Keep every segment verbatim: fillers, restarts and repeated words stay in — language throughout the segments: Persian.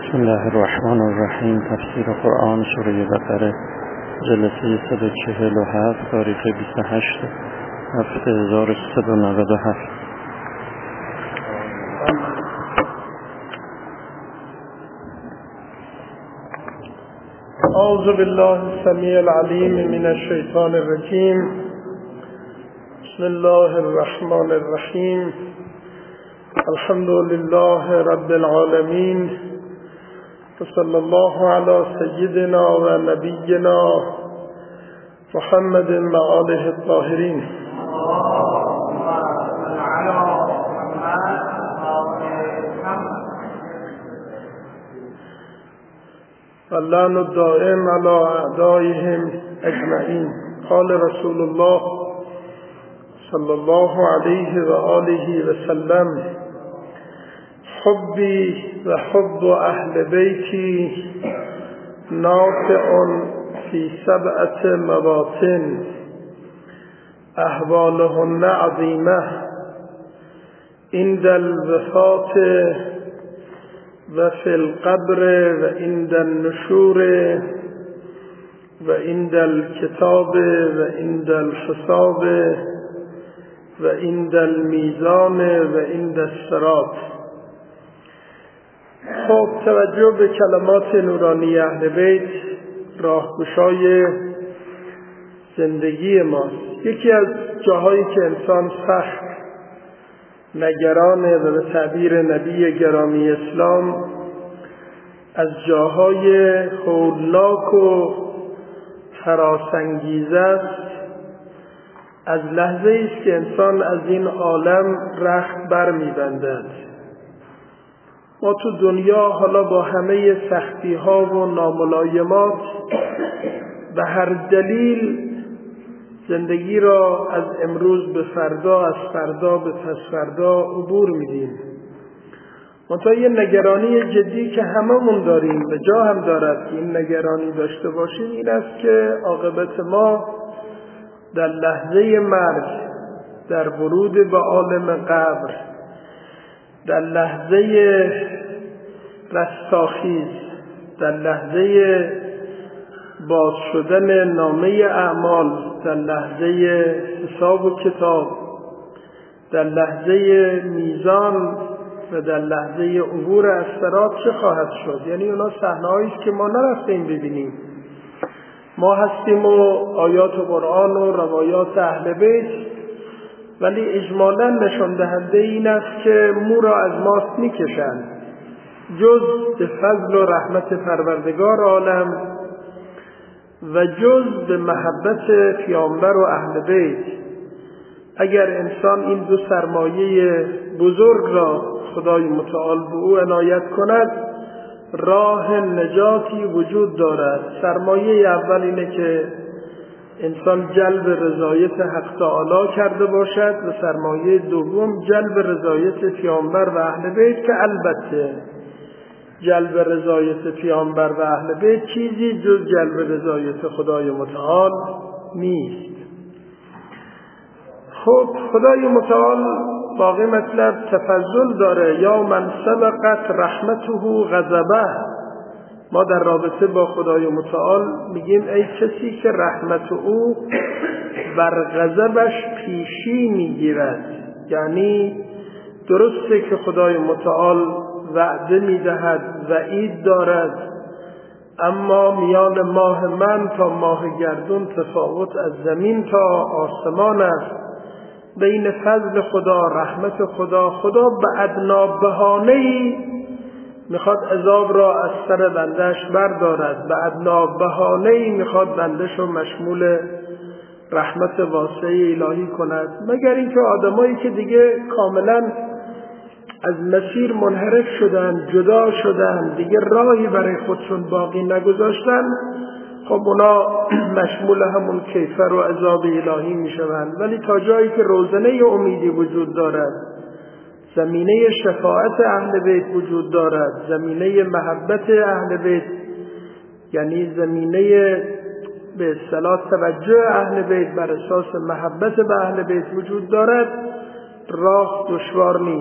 بسم الله الرحمن الرحیم. تفسیر قرآن سوره بقره، جلسه صد و چهل و هفت، تاریخ بیست و هشت هفت هزار و سیصد و نود و هفت. اعوذ بالله السمیع العلیم من الشیطان الرجیم. بسم الله الرحمن الرحیم. الحمد لله رب العالمین و صلی الله علی سیدنا و نبینا محمد و آله الطاهرین. اللعن الدائم على اعدائهم اجمعین. قال رسول الله صلی الله علیه و آله و سلم: حبی و حب اهل بیتی نافع فی سبعت مواطن احوالهن عظیمه عند الوفات و فی القبر و عند النشور و عند الکتاب و عند الحساب و عند المیزان و عند الصراط. خب توجه به کلمات نورانی اهل بیت راهگشای زندگی ماست. یکی از جاهایی که انسان سخت نگرانه و به تعبیر نبی گرامی اسلام از جاهای هولناک و هراس‌انگیز است، از لحظه است که انسان از این عالم رخت بر می‌بندد. ما تو دنیا حالا با همه سختی ها و ناملایمات به هر دلیل زندگی را از امروز به فردا، از فردا به پس فردا عبور میدیم. منتها یه نگرانی جدی که هممون داریم و جا هم دارد که این نگرانی داشته باشیم این است که عاقبت ما در لحظه مرگ، در ورود به عالم قبر، در لحظه رستاخیز، در لحظه باز شدن نامه اعمال، در لحظه حساب و کتاب، در لحظه میزان و در لحظه عبور از صراط چه خواهد شد؟ یعنی اونا صحنه‌هایی است که ما نرفتیم ببینیم. ما هستیم و آیات قرآن و روایات اهل بیت، ولی اجمالاً نشان دهنده این است که مو را از ماست میکشند. جز به فضل و رحمت پروردگار عالم و جز به محبت پیامبر و اهل بیت، اگر انسان این دو سرمایه بزرگ را خدای متعال به او عنایت کند، راه نجاتی وجود دارد. سرمایه اول اینه که انسان جلب رضایت حق تعالی کرده باشد و سرمایه دوم جلب رضایت پیامبر و اهل بیت، که البته جلب رضایت پیامبر و اهل بیت چیزی جز جلب رضایت خدای متعال نیست. خب خدای متعال باقی مطلب تفضل داره: یا من سبقت رحمته غضبه. ما در رابطه با خدای متعال میگیم ای کسی که رحمت او بر غضبش پیشی میگیرد. یعنی درسته که خدای متعال وعده میدهد، وعید دارد، اما میان ماه من تا ماه گردون تفاوت از زمین تا آسمان است. بین فضل خدا، رحمت خدا، خدا به ادنا بهانه‌ای میخواد عذاب را از سر بندش بردارد، به ادنا بهانه‌ای میخواد بندش رو مشمول رحمت واسعه الهی کند، مگر اینکه آدمایی که دیگه کاملا از مسیر منحرف شدن، جدا شدن، دیگه راهی برای خودشون باقی نگذاشتن، خب اونا مشمول همون کیفر و عذاب الهی میشوند. ولی تا جایی که روزنه امیدی وجود دارد، زمینه شفاعت اهل بیت وجود دارد، زمینه محبت اهل بیت، یعنی زمینه به اصطلاح توجه اهل بیت بر اساس محبت به اهل بیت وجود دارد، راه دشوار نیست.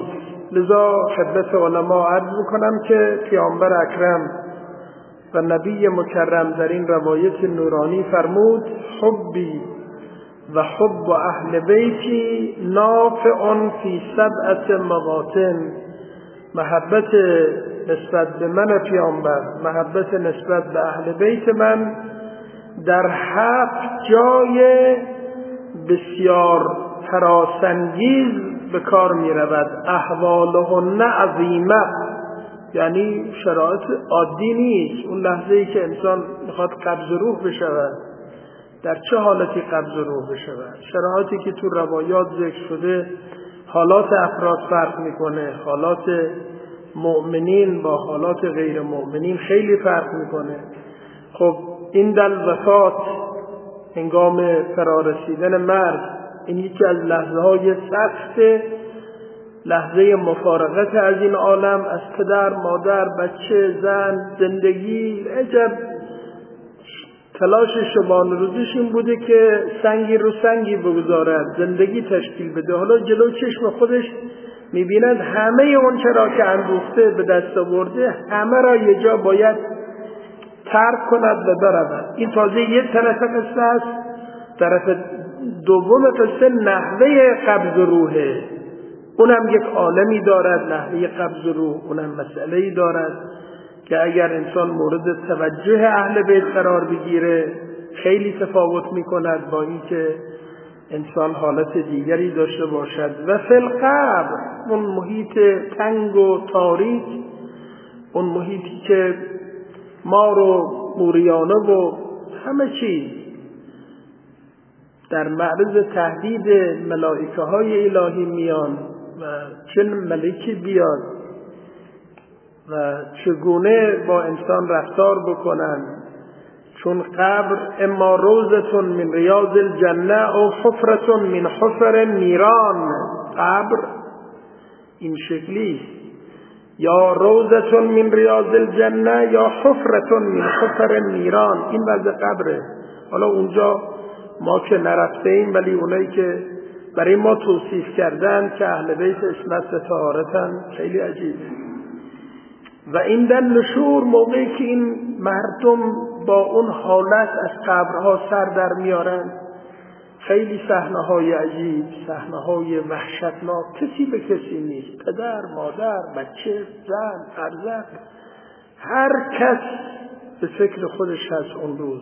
لذا خدمت علما عرض میکنم که پیامبر اکرم و نبی مکرم در این روایت نورانی فرمود حبی و حب اهل بیتی نافع فی سبعت مواطن. محبت نسبت به من پیامبر، محبت نسبت به اهل بیت من در هفت جای بسیار هراسانگیز به کار می رود. احوالهن عظیمه، یعنی شرایط عادی نیست. اون لحظه ای که انسان میخواد قبض روح بشود، در چه حالتی قبض روح بشود؟ شرایطی که تو روایات ذکر شده، حالات افراد فرق میکنه. حالات مؤمنین با حالات غیر مؤمنین خیلی فرق میکنه. خب این دل وفات، هنگام فرارسیدن مرگ، این یکی از لحظه های سخت، لحظه مفارقت از این عالم، از پدر، مادر، بچه، زن، زندگی. عجب تلاش شبان روزش این بوده که سنگی رو سنگی بگذارد، زندگی تشکیل بده. حالا جلو چشم خودش میبیند همه اون چرا که اندوخته به دست آورده، همه را یه جا باید ترک کند و برود. این تازه یک طرف قصه است. طرف دوم قصه نحوه قبض روحه. اونم یک عالمی دارد، نحوه قبض روح، اونم مسئله‌ای دارد که اگر انسان مورد توجه اهل بیت قرار بگیره خیلی تفاوت میکند با اینکه انسان حالت دیگری داشته باشد. و فی القبر، اون محیط تنگ و تاریک، اون محیطی که مار و موریانه و همه چیز در معرض تهدید ملائکه های الهی میان و چه ملکی بیاد و چگونه با انسان رفتار بکنن. چون قبر اما روضة من ریاض الجنه او حفرة من حفر نیران. قبر این شکلی، یا روضة من ریاض الجنه یا حفرة من حفر نیران. این وضع قبره. حالا اونجا ما که نرفته ایم، ولی اونایی که برای ما توصیف کردن که اهل بیت عصمت و طهارتن، خیلی عجیبه. و این در نشور، موقعی که این مردم با اون حالت از قبرها سر در میارن، خیلی صحنه های عجیب، صحنه های وحشتناک. کسی به کسی نیست، پدر، مادر، بچه، زن، فرزند، هر کس به فکر خودش هست اون روز.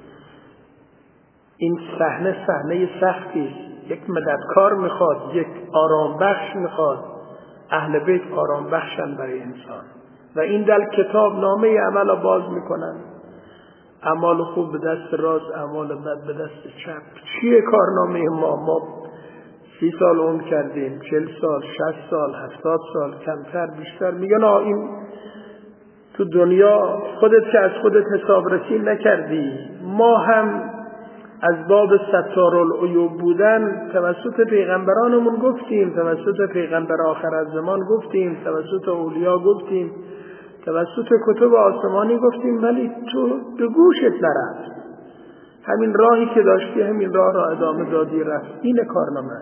این صحنه صحنه سختی است. یک مددکار میخواد، یک آرام بخش میخواد. اهل بیت آرام بخشن برای انسان. و این دل کتاب نامه عمل را باز میکنن. اعمال خوب به دست راست، اعمال بد به دست چپ. چیه کارنامه ما؟ ما سی سال عمر کردیم، چل سال، شصت سال، هفتاد سال، کمتر بیشتر. میگن آه این تو دنیا خودت که از خودت حساب رسی نکردی. ما هم از باب ستارالعیوب بودن توسط پیغمبرانمون گفتیم، توسط پیغمبر آخر از زمان گفتیم، توسط اولیاء گفتیم، توسط کتب آسمانی گفتیم، ولی تو به گوشت نرفت. همین راهی که داشتی همین راه را ادامه دادی رفت. این کارنامه.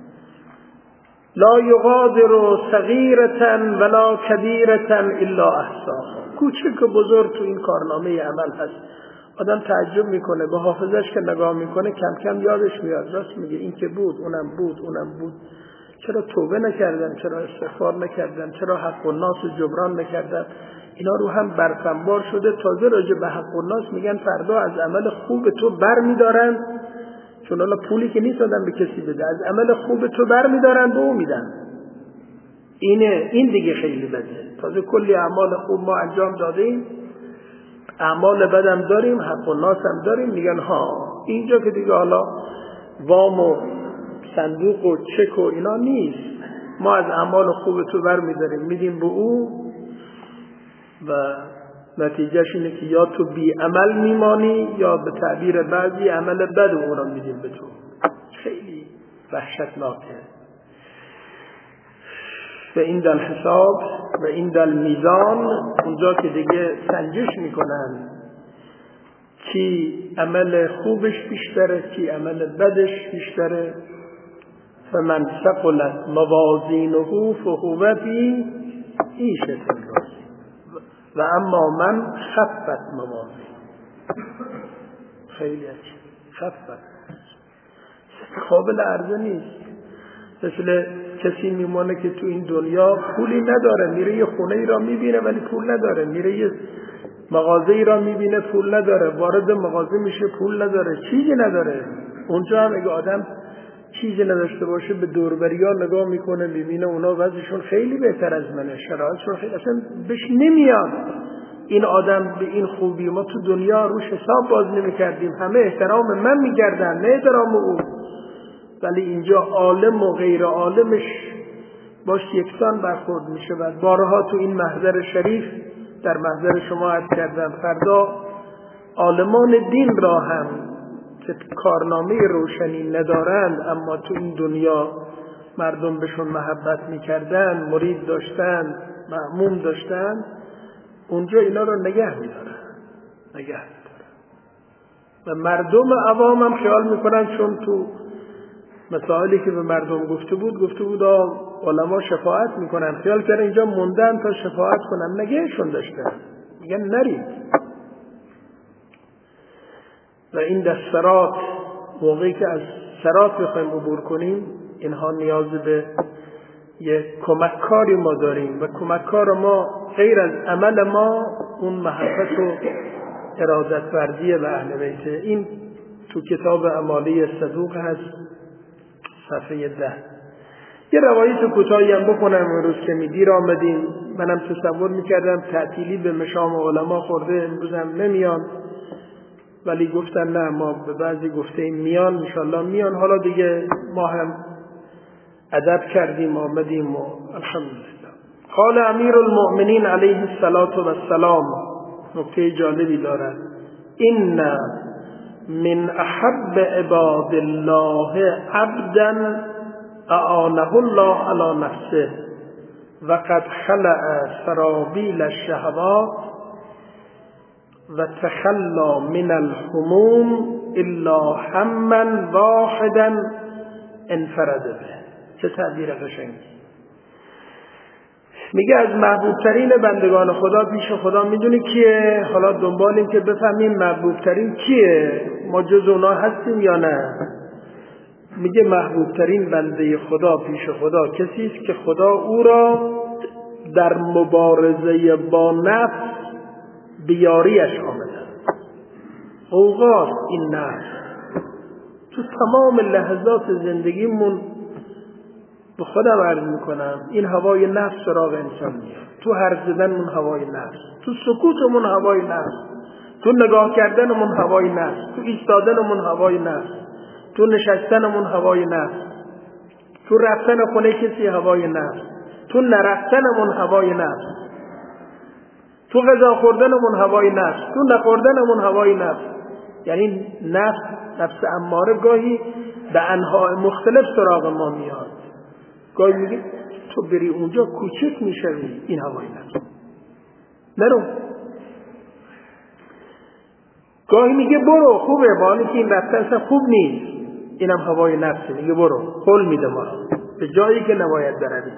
لا یغادر صغیرة ولا کبیرة الا احصاها. کوچک و بزرگ تو این کارنامه عمل هست. آدم تعجب میکنه، به حافظش که نگاه میکنه کم کم یادش میاد. راست میگه، این که بود، اونم بود، اونم بود. چرا توبه نکردن؟ چرا استغفار نکردن؟ چرا حق الناس جبران نکردن؟ اینا رو هم برفنبار شده. تازه راجع به حق الناس میگن فردا از عمل خوب تو بر میدارن، چون حالا پولی که نیست آدم به کسی بده، از عمل خوب تو بر میدارن به اون میدن. اینه، این دیگه خیلی بده. تازه کلی اعمال خوب ما انجام دادیم، اعمال بدم داریم، حق الناس هم داریم. میگن ها اینجا که دیگه حالا وام و صندوق و چک و اینا نیست، ما از اعمال خوب تو بر میداریم میدیم به او و نتیجهش اینه که یا تو بی عمل میمانی یا به تعبیر بعضی عمل بد اون را میدیم به تو. خیلی وحشتناکه. و این دل حساب و این دل میزان، اونجا که دیگه سنجش میکنن کی عمل خوبش بیشتره، کی عمل بدش بیشتره. فمن ثقلت موازینه فهو فی عیشة راضیة و اما من خفت موازینه. خیلی عجیب. خفت قابل عرضه نیست. مثل کسی میمونه که تو این دنیا پولی نداره، میره یه خونه ای را میبینه ولی پول نداره، میره یه مغازه ای را میبینه پول نداره، وارد مغازه میشه پول نداره، چیزی نداره. اونجا هم اگه آدم چیزی نداشته باشه به دوربریا نگاه میکنه، میبینه اونا وضعشون خیلی بهتر از منه، شرایطشون خیلی، اصلا بهش نمیاد این آدم به این خوبی. ما تو دنیا روش حساب باز نمیکردیم، همه احترام من میکردن نه احترام او، ولی اینجا عالم و غیر عالمش باش یکسان برخورد میشه. و بارها تو این محضر شریف در محضر شما عرض کردم فردا عالمان دین را هم که کارنامه روشنی ندارند اما تو این دنیا مردم بهشون محبت میکردن، مرید داشتن، مأموم داشتن، اونجا اینا رو نگه میدارن نگه میدارن و مردم عوام هم خیال میکنن چون تو مسائلی که به مردم گفته بود گفته بود علما شفاعت میکنن، خیال کردن اینجا موندن تا شفاعت کنن، نگهشون داشتن، میگن نرید. و این دسترات موقعی که از صراط بخوایم عبور کنیم اینها نیاز به یک کمککاری ما داریم و کمککار ما غیر از عمل ما اون محبت و ارادت ورزی به اهل بیت. این تو کتاب امالی صدوق هست صفحه ده. یه روایت کوتاهی هم بکنم. امروز که می دیر آمدیم، منم تصور میکردم تعطیلی به مشام علما خورده امروز هم نمیان، ولی گفتن نه ما به بعضی گفته این میان، انشالله میان. حالا دیگه ما هم ادب کردیم آمدیم و الحمدلله. قال امیر المؤمنین علیه السلام، نکته جالبی دارد، این من احب عباد الله عبدا اعانه الله علی نفسه و قد خلع سرابیل الشهوات و تخلا من الهموم الا هما واحدا انفرد به. چه تعبیر قشنگی. میگه از محبوب ترین بندگان خدا پیش خدا میدونی کیه؟ حالا دنبالیم که بفهمیم محبوب ترین کیه، ما جز اونا هستیم یا نه. میگه محبوب ترین بنده خدا پیش خدا کسی است که خدا او را در مبارزه با نفس بیاریش آمده. اوقات این نفس تو تمام لحظات زندگیمون به خودم عرض میکنم این هوای نفس سراغ انسان میاد. تو حرف زدنمون هوای نفس، تو سکوتمون هوای نفس، تو نگاه کردنمون هوای نفس، تو ایستادنمون هوای نفس، تو نشستنمون هوای نفس، تو رفتن خونه کسی هوای نفس، تو نرفتنمون هوای نفس، تو غذا خوردنمون هوای نفس، تو نخوردنمون هوای نفس. یعنی نفس نفس اماره گاهی به انواع مختلف سراغ ما میاد. گاهی میگه تو بری اونجا کوچک میشوی، این هوای نفس، نرو. گاهی میگه برو، خوبه، با اینکه این رفتن اصلا خوب نیست، اینم هوای نفسه، میگه برو، قول میده ما به جایی که نباید بروی.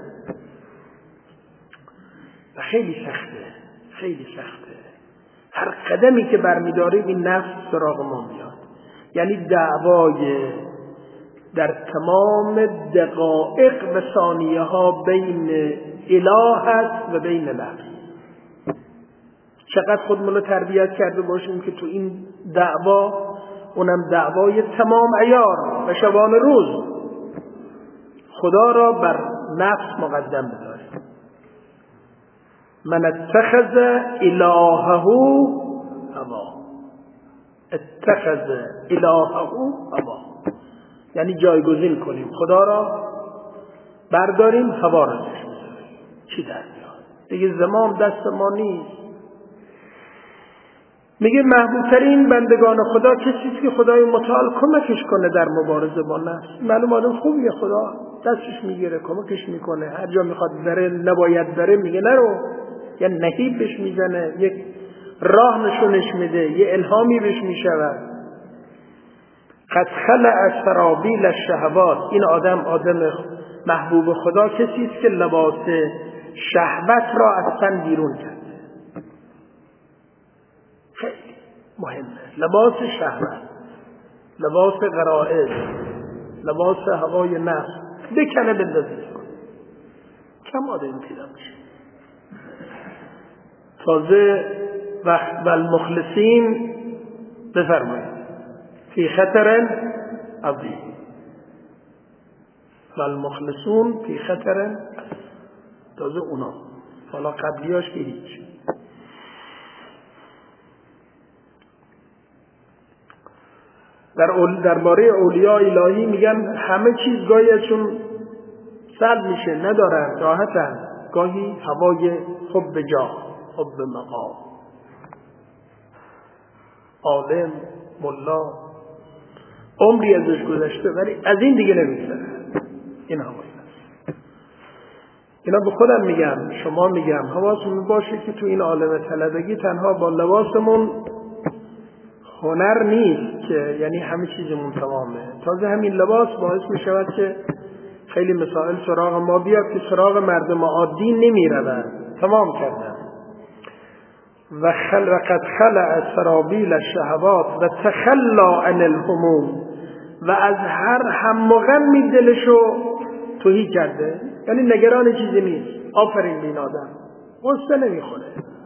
و خیلی سخته، خیلی سخته. هر قدمی که برمیداریم این نفس سراغ ما میاد. یعنی دعوای در تمام دقایق و ثانیه ها بین اله هست و بین نفس. چقدر خودمون رو تربیت کرده باشیم که تو این دعوا، اونم دعوای تمام عیار و شبان روز، خدا را بر نفس مقدم بداریم. من اتخذ الهه هوا، اتخذ الهه هوا یعنی جایگزین کنیم، خدا را برداریم، هوا را ازش بذاریم. چی در میاد دیگه؟ زمام دست ما نیست. میگه محبوب ترین بندگان خدا کسی است که خدای متعال کمکش کنه در مبارزه با نفس. معلوم آدم خوبیه، خدا دستش میگیره، کمکش میکنه، هر جا میخواد بره نباید بره میگه نرو، یا نهیب بهش میزنه، یک راه نشونش میده، یه الهامی بهش میشود. قد خلع سرابیل الشهوات، این آدم آدم محبوب خدا کسی است که لباس شهوت را از تن بیرون کرده. خیلی مهمه لباس شهوت، لباس غرائز، لباس هوای نفس بکنه بندازه کن. کم آدم پیدا میشه. تازه وقت والمخلصین بفرمایید فی خطر عظیم، والمخلصون فی خطر، تازه اونا، حالا قبلیاش که هیچ. در اول درباره اولیاء الهی میگن همه چیز گاهی ازشون سلب میشه، ندارن، راحتن، گاهی هوای حب جاه، حب مقام، عالم، ملا، عمری ازش گذشته ولی از این دیگه نمیگذره. این هوایی است. اینا به خودم میگم، شما میگم، حواستون باشه که تو این عالم طلبگی تنها با لباسمون هنر نیست که یعنی همه چیزمون تمامه. تازه همین لباس باعث میشود که خیلی مسائل سراغ ما بیاد که سراغ مردم عادی نمیرن، تمام کردن. و خلقت خلع سرابیل الشهوات و تخلا عن الهموم، و از هر هم و غمی دلشو تهی کرده، یعنی نگران چیزی نیست. آفرین بین آدم قصه نمیخوره.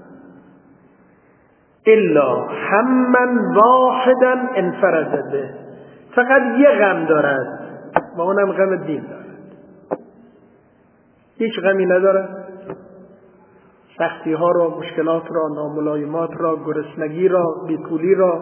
الا هممن واحدا انفرد به، فقط یه غم دارد و اونم غم دین دارد. هیچ غمی ندارد. سختی ها را، مشکلات را، ناملایمات را، گرسنگی را، بیپولی را،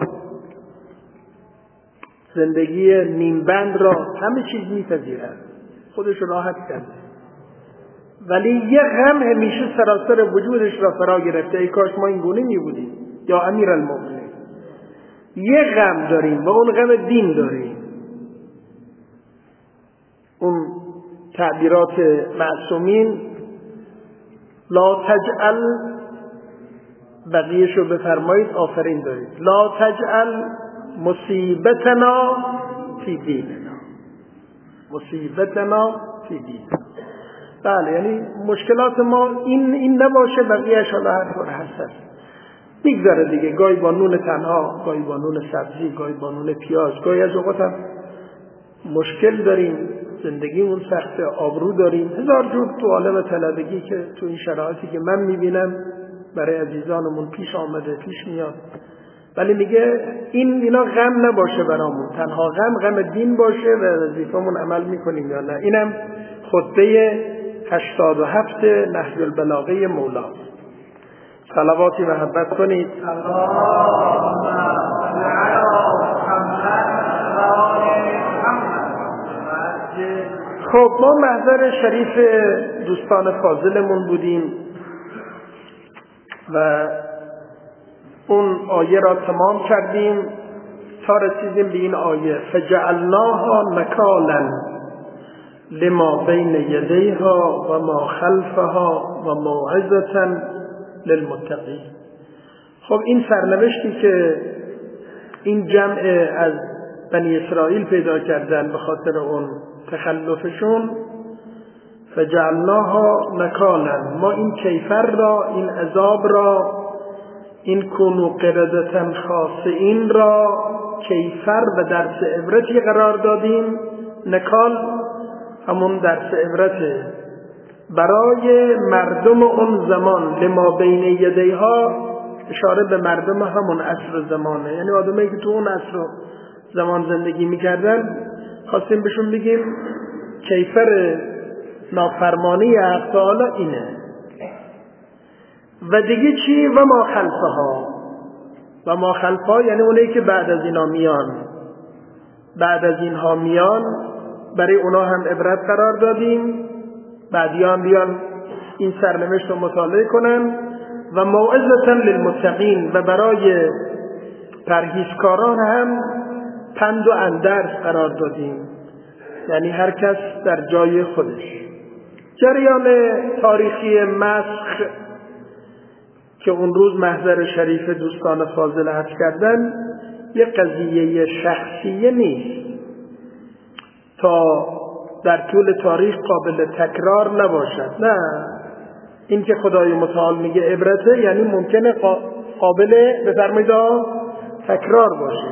زندگی نیمبند را، همه چیز میپذیرد، خودش راحت کرده، ولی یه غم همیشه سراسر وجودش را فرا گرفته. ای کاش ما این گونه می بودیم. یا امیر المؤمنین، یه غم داریم و اون غم دین داریم. اون تعبیرات معصومین، لا تجعل، بقیه‌شو بفرمایید، آفرین دارید، لا تجعل مصیبتنا فی دیننا، مصیبتنا فی دیننا. بله، یعنی مشکلات ما این این نباشه، بقیه‌اش حالا هر طور هست میگذره دیگه. گاهی با نون تنها، گاهی با نون سبزی، گاهی با نون پیاز، گاهی از اوقات هم مشکل داریم، زندگیمون سخته، آبرو داریم، هزار جور تو عالم طلبگی که تو این شرایطی که من میبینم برای عزیزانمون پیش آمده، پیش میاد. ولی میگه این اینا غم نباشه برامون، تنها غم غم دین باشه و وظیفمون عمل میکنیم یا نه. اینم خطبه هشتاد و هفت نهج البلاغه مولا. صلواتی محبت کنید. خب ما محضر شریف دوستان فاضلمون بودیم و اون آیه را تمام کردیم تا رسیدیم به این آیه فجعلناها نکالا لما بین یدیها و ما خلفها و موعظة للمتقین. خب این سرنوشتی که این جمع از بنی اسرائیل پیدا کردن به خاطر اون تخلفشون، فجعلناها نکالا، ما این کیفر را، این عذاب را، این کنو قردة خاسئین را کیفر و درس عبرتی قرار دادیم. نکال همون درس عبرته برای مردم اون زمان. لما بین یدیها اشاره به مردم همون عصر زمانه، یعنی آدمایی که تو اون عصر زمان زندگی میکردن. خواستیم بهشون بگیم کیفر نافرمانی حق تعالی اینه. و دیگه چی؟ و ما خلفها، و ما خلفها یعنی اونایی که بعد از اینا میان، بعد از اینها میان، برای اونا هم عبرت قرار دادیم. بعدیان بیان این سرنوشت رو مطالعه کنن. و موعظة للمتقین، و برای پرهیزکاران هم پند و اندرس قرار دادیم، یعنی هر کس در جای خودش. جریان تاریخی مسخ که اون روز محضر شریف دوستان فاضل عرض کردن، یه قضیه شخصیه نیست تا در طول تاریخ قابل تکرار نباشد. نه، این که خدای متعال میگه عبرته یعنی ممکنه قابل بفرمایید تکرار باشه.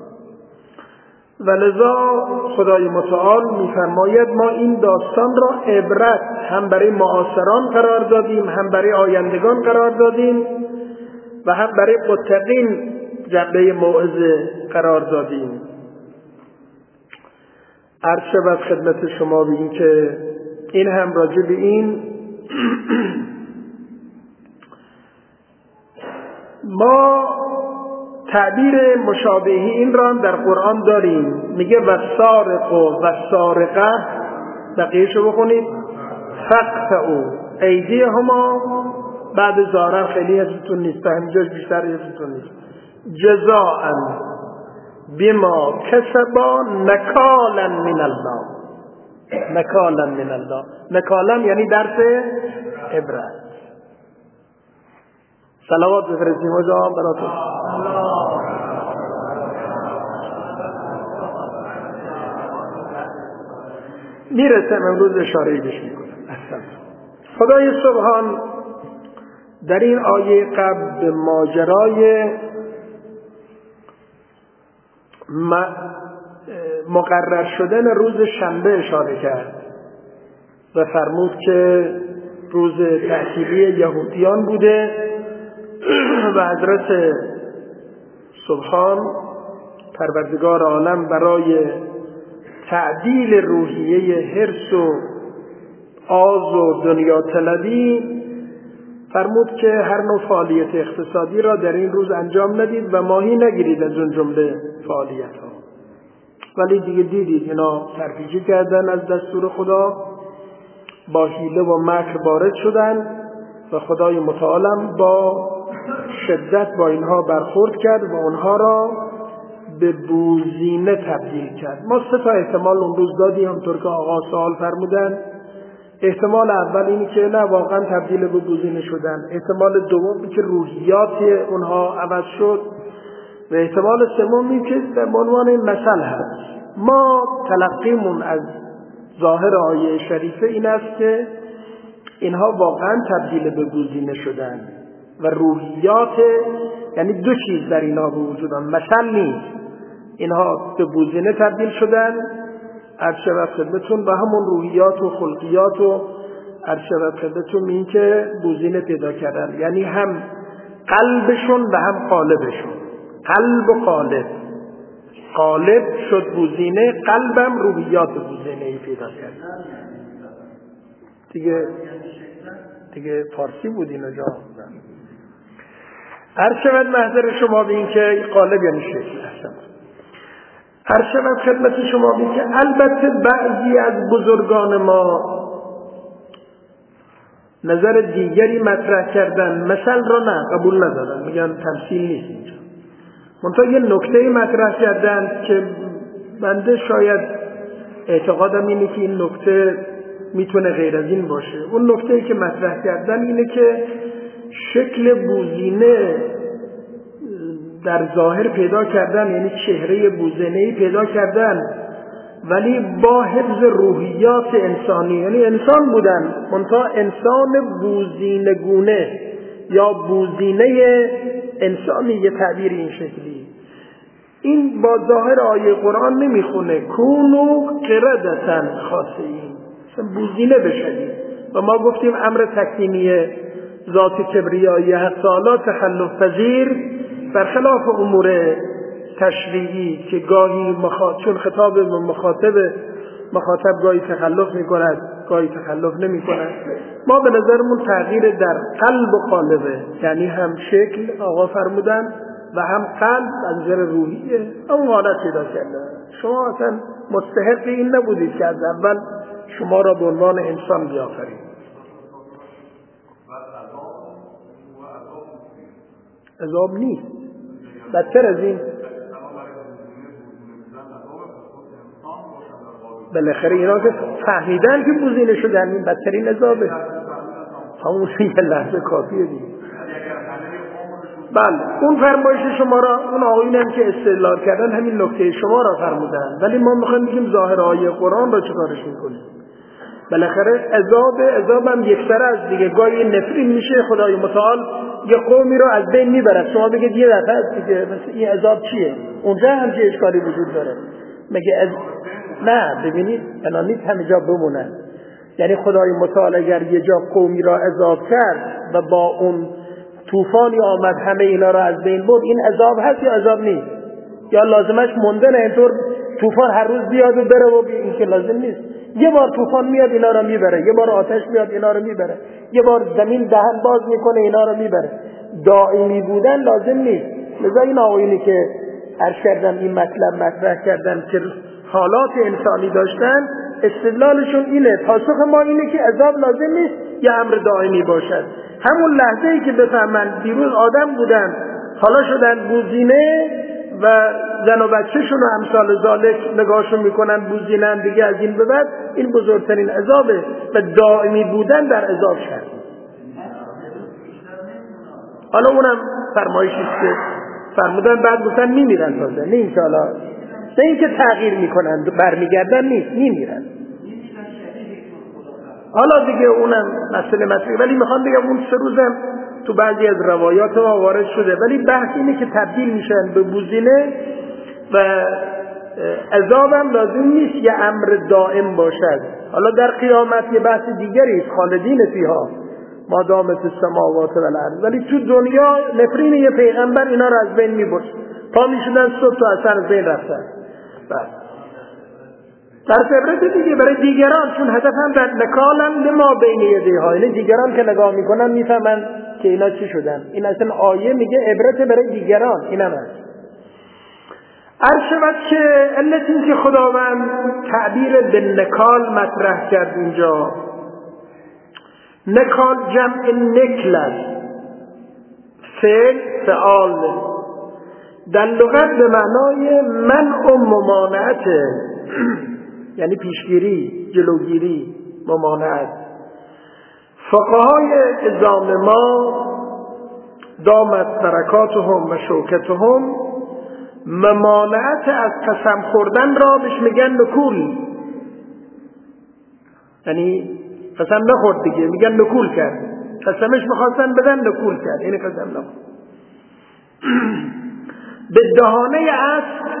ولذا خدای متعال میفرماید ما این داستان را عبرت هم برای معاصران قرار دادیم، هم برای آیندگان قرار دادیم و هم برای متقین جنبه موعظه قرار دادیم. عرض شود خدمت شما به این که این هم راجع به این ما تعبیر مشابهی این را در قرآن داریم، میگه والسارق والسارقه، بقیه‌شو بخونید، فاقطعوا ایدیهما، بعد ظاهرا خیلی حفظتون نیست، همینجاش بیشتر حفظتون نیست، جزاء بما کسبا نکالا من الله، نکالا من الله، نکالا یعنی درس عبرت. صلوات بفرستیم و جواب براتون. میرسم امروز اشاره‌ای بهش میکنم. خدای سبحان در این آیه قبل به ماجرای مقرر شدن روز شنبه اشاره کرد و فرمود که روز تعطیلی یهودیان بوده و حضرت سبحان پروردگار عالم برای تعدیل روحیه حرص و آز و دنیا طلبی فرمود که هر نوع فعالیت اقتصادی را در این روز انجام ندید و ماهی نگیرید از اون جمله فعالیت ها. ولی دیگه دیدید اینا سرپیچی کردن از دستور خدا، با حیله و مکر وارد شدن و خدای متعالم با شدت با اینها برخورد کرد و اونها را به بوزینه تبدیل کرد. ما سه تا احتمال اون روز دادیم همطور که آقا سوال فرمودن. احتمال اول اینی که نه واقعا تبدیل به بوزینه شدن، احتمال دوم که روحیات اونها عوض شد و احتمال سوم این که به عنوان مثل هست. ما تلقیمون از ظاهر آیه شریفه این است که اینها واقعا تبدیل به بوزینه شدن و روحیات، یعنی دو چیز در اینها به وجود آمد، مثل نیست، اینها به بوزینه تبدیل شدن عرض شود خدمتون و همون روحیات و خلقیات و عرض شود خدمتون این که بوزینه پیدا کردن، یعنی هم قلبشون و هم قالبشون، قلب و قالب، قالب شد بوزینه، قلبم روحیات بوزینه ای پیدا کرد. دیگه دیگه فارسی بود اینو جا عرض شود محضر شما به این که قالب یعنی شکل هستم. عرض شود خدمت شما به که البته بعضی از بزرگان ما نظر دیگری مطرح کردن، مثل را نه قبول ندادن، میگن تمثیل نیست اینجا. منتها یه نکته مطرح کردن که بنده شاید اعتقادم اینه که این نکته میتونه غیر از این باشه. اون نکته‌ای که مطرح کردن اینه که شکل بوزینه در ظاهر پیدا کردن، یعنی چهره بوزینه‌ای پیدا کردن، ولی با حفظ روحیات انسانی، یعنی انسان بودن منتها انسان بوزینه گونه یا بوزینه انسانی، یه تعبیر این شکلی. این با ظاهر آیه قرآن نمیخونه. کونو قردتن خاسئین، بوزینه بشدید. و ما گفتیم امر تکوینی ذات کبریایی حق تعالی تخلف پذیر برخلاف امور تشریعی که گاهی مخاطب، چون خطاب مخاطب مخاطب گاهی تخلف میکند گاهی تخلف نمیکند. ما به نظرمون تغییر در قلب و قالبه، یعنی هم شکل آقا فرمودن و هم قلب از نظر روحیه اون حالت پیدا کرده. شما اصلا مستحق این نبودید که از اول شما را به عنوان انسان بیافرید. عذاب نیست، بدتر از این. بالاخره اینا که فهمیدن که بوزینه شدن این بدترین عذابه. همون یه لحظه کافیه دیگه. بله اون فرمایش شما را اون آقایون هم که استدلال کردن همین نکته شما را فرمودن، ولی ما میخوایم بگیم ظاهر آیه قرآن را چیکارش میکنیم؟ بالاخره عذاب عذاب هم یکسره از دیگه، گاهی نفرین میشه خدای متعال یه قومی رو از بین میبرد، شما بگید یه دفعه است دیگه، مثل این عذاب چیه؟ اونجا هم چه اشکالی وجود داره؟ مگه از نه ببینید انانیت همه جا بمونن، یعنی خدای متعال اگر یه جا قومی را عذاب کرد و با اون طوفانی آمد همه اینا را از بین برد، این عذاب هست یا عذاب نیست؟ یا لازمش موندنه اینطور طوفان هر روز بیاد و بره و این که لازم نیست؟ یه بار طوفان میاد اینا رو میبره، یه بار آتش میاد اینا رو میبره، یه بار زمین دهن باز میکنه اینا رو میبره. دائمی بودن لازم نیست. لذا این آقایونی که عرض کردم این مطلب مطرح کردن که حالات انسانی داشتن، استدلالشون اینه، پاسخ ما اینه که عذاب لازم نیست یا امر دائمی باشد. همون لحظه ای که بفهمن دیروز آدم بودن حالا شدن بوزینه و زن و بچه‌شون و امثال ذالک نگاهشون میکنن بوزینن دیگه، از این به بعد این بزرگترین عذابه و دائمی بودن در عذاب شد. حالا اونم فرمایشی که فرمودن بعد گفتن میمیرن تازه، نه اینکه حالا نه اینکه تغییر میکنن برمیگردن، نیست میمیرن. حالا دیگه اونم مسئله مسئله ولی میخوام بگم اون سه روزم تو بعضی از روایات ما وارد شده، ولی بحث اینه که تبدیل میشن به بوزینه و عذابم لازم نیست یه امر دائم باشد. حالا در قیامت یه بحث دیگری است، خالدین فیها ما دامت السماوات و الارض، ولی تو دنیا نفرین یه پیغمبر اینا رو از بین میبرد، پا میشدن صبح تا اثر از بین رفتن. در عبرت دیگه برای دیگران، چون هدف هم در نکالن لما بین یدیها، یعنی دیگران که نگاه میکنن میفهمن که اینا چی شدن. این اصلا آیه میگه عبرت برای دیگران، این هم هست. عرض شود که علت این که خداوند تعبیر به نکال مطرح کرد اینجا، نکال جمع نکل است، فعل فعال در لغت به معنای منع و ممانعت، یعنی پیشگیری، جلوگیری، ممانعت. فقهای ازام ما دامت برکاتهم و شوکتهم ممانعت از قسم خوردن را بهش میگن نکول، یعنی قسم نخورد دیگه، میگن نکول کرد، قسمش میخواستن بدن نکول کرد، یعنی قسم نخورد. به دهانه اسب،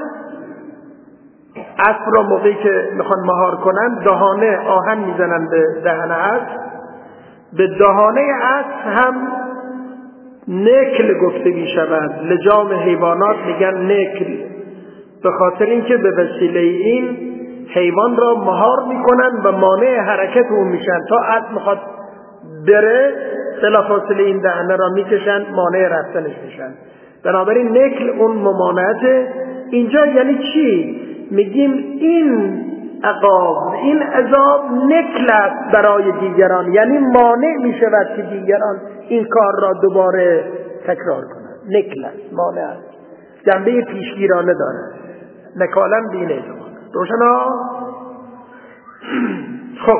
اسب را موقعی که میخوان مهار کنن دهانه آهن میزنن به دهن اسب، به دهانه اسب هم نکل گفته میشود. لجام حیوانات میگن نکل، به خاطر اینکه به وسیله این حیوان را مهار میکنن و مانع حرکت اون میشن، تا اسب میخواد بره بلافاصله این دهنه را میکشن مانع رفتنش میشن. بنابراین نکل اون ممانعت. اینجا یعنی چی؟ میگیم این عقاب، این عذاب نکل است برای دیگران، یعنی مانع میشود که دیگران این کار را دوباره تکرار کنند. نکل است، مانع است، جنبه پیشگیرانه دارد. نکالم دینه روشنا. خب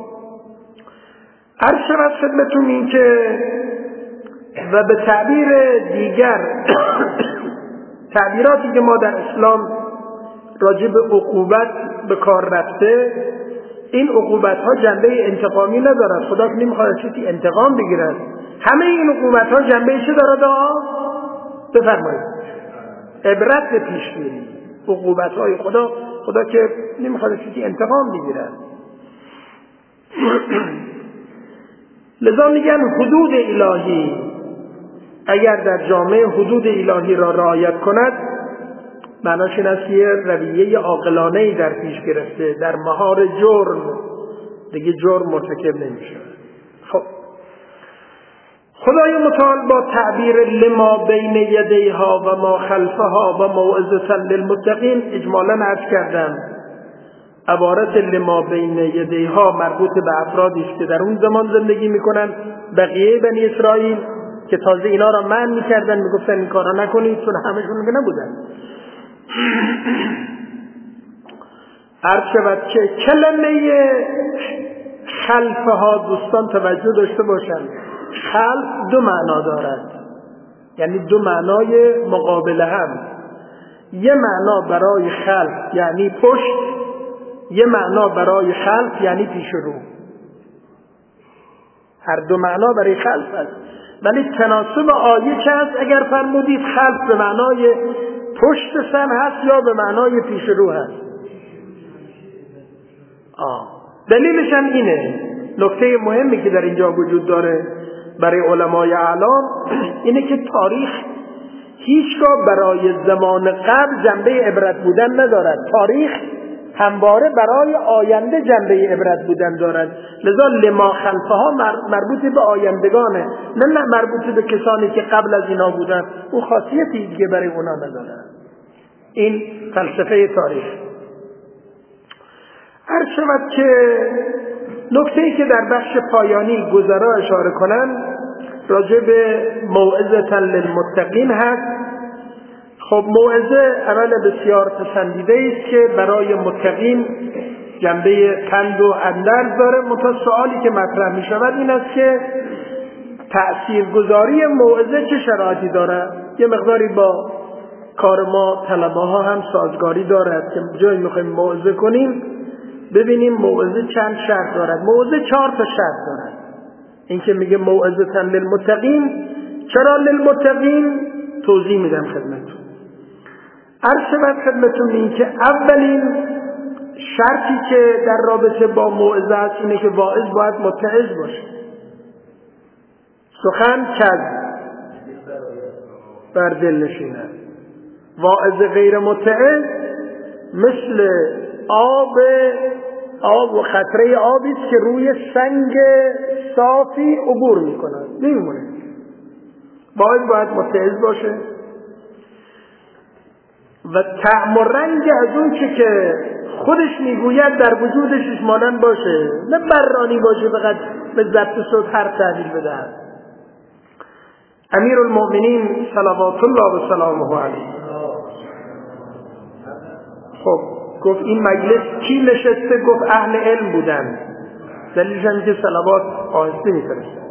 عرض شود خدمتون این که و به تعبیر دیگر تعبیراتی که ما در اسلام راجع به عقوبت به کار رفته، این عقوبت ها جنبه انتقامی ندارد. خدا که نمیخواد چیزی انتقام بگیرد. همه این عقوبت ها جنبه چه دارد؟ بفرمایید عبرت به پیشگیری. عقوبت های خدا خدا که نمیخواد چیزی انتقام بگیرد. لذا میگن حدود الهی اگر در جامعه حدود الهی را رعایت کند، معناش این است که رویه عاقلانه‌ای در پیش گرفته، در مهار جرم دیگه جرم مرتکب نمیشه. خب خدای متعال با تعبیر لما بین یدیها و ما خلفها و موعظة للمتقین اجمالاً عرض کردم عبارت لما بین یدیها مربوط به افرادی است که در اون زمان زندگی میکنن، بقیه بنی اسرائیل که تازه اینا را منع میکردن، میگفتن این کارا نکنید، چون همشون میگه نبودن. عرض شود که کلمه خلفها دوستان توجه داشته باشند، خلف دو معنا دارد. یعنی دو معنای مقابل هم. یه معنا برای خلف یعنی پشت، یه معنا برای خلف یعنی پیش رو. هر دو معنا برای خلف هست، ولی تناسب آیه چه هست؟ اگر فرمودید خلف به معنای پشت سر هست یا به معنای پیش رو هست؟ آه. دلیلش هم اینه، نکته مهمی که در اینجا وجود داره برای علمای اعلام اینه که تاریخ هیچگاه برای زمان قبل جنبه عبرت بودن ندارد، تاریخ همواره برای آینده جنبه عبرت بودن دارد. لذا لما خلفها مربوط به آیندگانه، نه نه مربوط به کسانی که قبل از اینا بودن. اون خاصیتی دیگه برای اونا نداره. این فلسفه تاریخ. هر شود که نکته‌ای که در بخش پایانی گذرا اشاره کنن راجع به موعظة للمتقین هست. خب موعظه عمل بسیار پسندیده است که برای متقین جنبه پند و اندرز داره. منتها سوالی که مطرح می شود این است که تأثیرگذاری موعظه چه شرایطی داره؟ یه مقداری با کار ما طلبه ها هم سازگاری دارد که جایی میخوایم موعظه کنیم ببینیم موعظه چند شرط دارد. موعظه چهار تا شرط دارد. این که میگه موعظة للمتقین، چرا للمتقین؟ توضیح میدم خدمتتون. عرض شود خدمتتون این که اولین شرطی که در رابطه با موعظه است اینه که واعظ باید متعظ باشه. سخن کز بر دل نشیند. واعظ غیر متعظ مثل آب آب و قطره آبی است که روی سنگ صافی عبور میکنه، نمیمونه. واعظ باید متعظ باشه و طعم و رنگ از اون چی که خودش میگوید در وجودش مانند باشه، نه برانی باشه فقط به ضبط صوت هر تعبیر بدهد. امیر المؤمنین صلوات الله و سلامه علیه خب گفت این مجلس کی نشسته؟ گفت اهل علم بودن. دلیلش هم که صلوات آهسته میفرسته.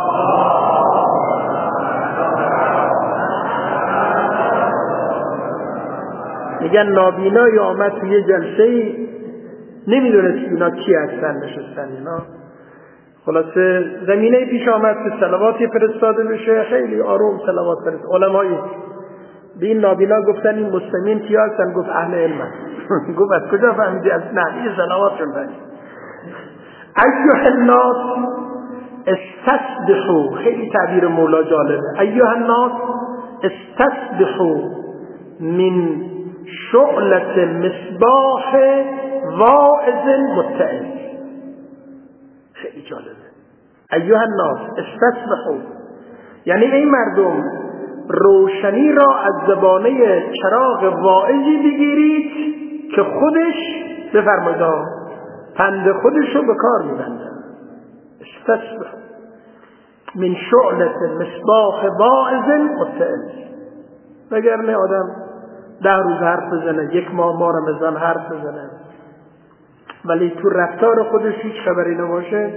میگن نابینایی آمد توی جلسه‌ای نمیدونست اینا کی هستن نشستن. اینا خلاصه زمینه پیش آمد که صلواتی فرستاده بشه، خیلی آروم صلوات فرست. علمایی به این نابینا گفتن این مسلمین کی هستن؟ گفت اهل علم هستن. گفت از کجا فهمیدی؟ از نحوی صلواتشون فهمیدی. ایها الناس استسبحوا، خیلی تعبیر مولا جالبه. ایها الناس استسبحوا من شعلة مصباح واعظ متعظ. خیلی جالبه. ایها الناس استسبحوا یعنی ای مردم روشنی را از زبانه چراغ واعظی بگیرید که خودش بفرمایید پند خودش رو به کار میبنده. استسبحوا من شعلة مصباح واعظ متعظ. وگرنه آدم ده روز حرف بزنه، یک ماه ما رمضان حرف بزنه، ولی تو رفتار خودش هیچ خبری نباشه.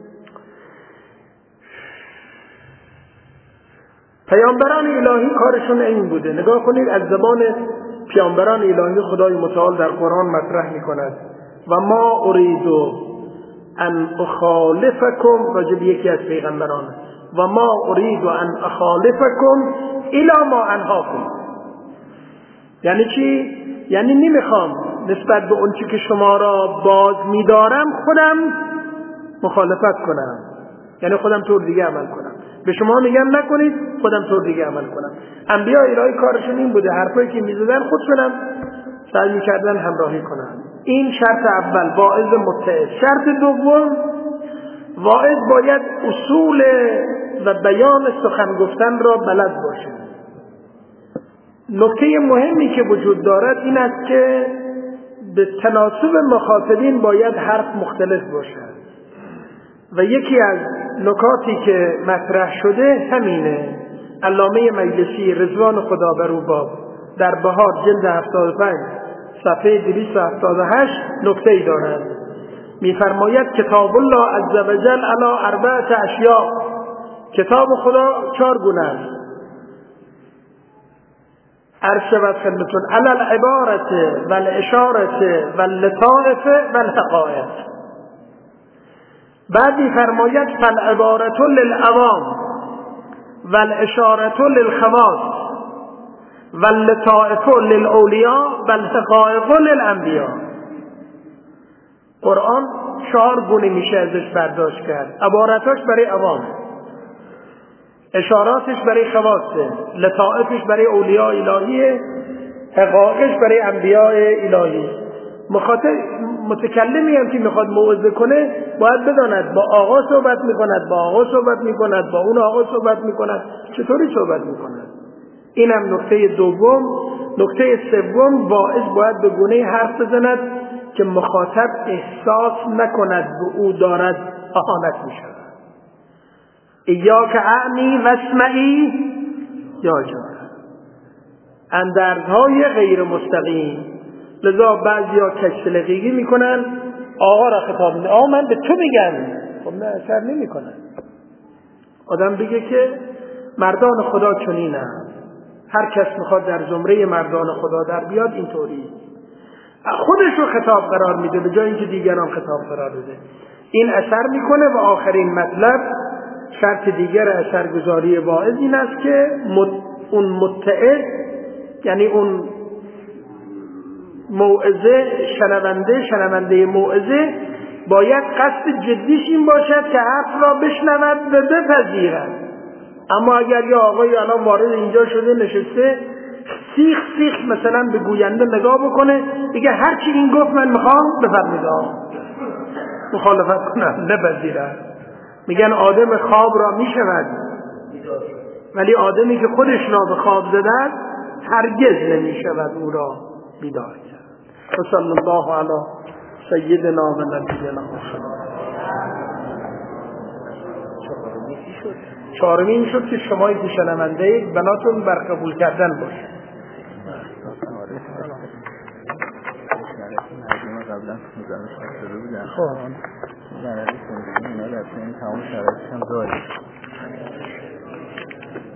پیامبران الهی کارشون این بوده. نگاه کنید از زبان پیامبران الهی خدای متعال در قرآن مطرح میکند و ما اريد ان اخالفکم، راجب یکی از پیغمبران، و ما اريد ان اخالفکم الی ما انهاکم. یعنی چی؟ یعنی نمیخوام نسبت به اون چی که شما را باز میدارم خودم مخالفت کنم، یعنی خودم طور دیگه عمل کنم. به شما میگم نکنید، خودم طور دیگه عمل کنم. انبیاء الهی کارشون این بوده، حرفایی که میزدن خودشونم سعی میکردن همراهی کنن. این شرط اول، واعظ متعظ. شرط دوم، واعظ باید اصول و بیان سخن گفتن را بلد باشه. نکته مهمی که وجود دارد این است که به تناسب مخاطبین باید حرف مختلف باشد و یکی از نکاتی که مطرح شده همینه. علامه مجلسی رضوان خدا بر او باد در بهار جلد هفتاد و پنج صفحه دویست و هفتاد و هشت نکته‌ای دارد. می‌فرماید کتاب الله عز و جل علی اربعه اشیاء. کتاب خدا چهار گونه است. عرض شود خدمتون علی العبارت و الاشارت و اللطائف و الحقائق. بعد می‌فرماید فالعبارت للعوام و الاشارت للخواص و اللطائف للاولیاء و الحقائق للانبیاء. قرآن چهار گونه میشه ازش برداشت کرد. عبارتاش برای عوام، اشاراتش برای خواصه، لطائفش برای اولیاء الهیه، حقایقش برای انبیاء الهی. مخاطب متکلمی هم که میخواد موعظه کنه باید بداند با آقا صحبت میکند، با آقا صحبت میکند، با اون آقا صحبت میکند، چطوری صحبت میکند. اینم نکته دوم. نکته سوم، واعظ باید به گونه حرف بزند که مخاطب احساس نکند به او دارد اهانت میشود. ایاک اعنی واسمعی یا جار، اندرزهای غیر مستقیم. لذا بعضیا کشلقیگی میکنن، آقا را خطاب میکنن، آقا من به تو میگم، خب نه اثر نمیکنن. آدم بگه که مردان خدا چنینند، هر کس میخواد در زمره مردان خدا در بیاد اینطوری، خودش رو خطاب قرار میده به جای اینکه دیگران خطاب قرار بده. این اثر میکنه. و آخرین مطلب، شرط دیگر اثرگذاری واعظ این است که مت... اون متعظ، یعنی اون موعظه شنونده شنونده موعظه باید قصد جدیش این باشد که حرف را بشنود و بپذیرد. اما اگر یا آقای الان وارد اینجا شده نشسته سیخ سیخ مثلا به گوینده نگاه بکنه دیگه هر چی این گفت من میخوام بفرمید مخالفت کنم نپذیرد. میگن آدم خواب را میشود ولی آدمی که خودش را به خواب زدد هرگز نمیشود او را بیدار کرد. و صلی الله علی سیدنا و نبینا محمد. چهارمین شد که شما که شنونده بناتون بر قبول کردن باشه. قبلا مزمش شده بودن خب در حالی که اینا در تمام شرایطش هم داریم.